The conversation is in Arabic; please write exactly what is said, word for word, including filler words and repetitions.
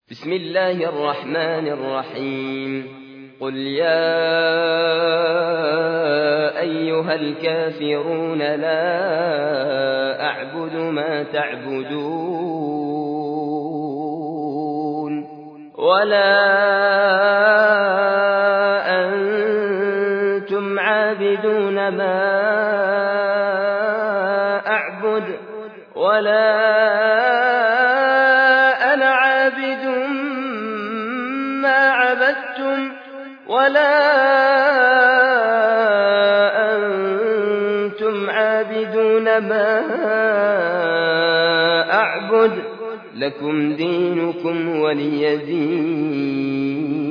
بسم الله الرحمن الرحيم قل يا أيها الكافرون لا أعبد ما تعبدون ولا أنتم عابدون ما أعبد ولا أنا عابد ما عبدتم ولا أنتم عابدون ما أعبد لكم دينكم ولي دين.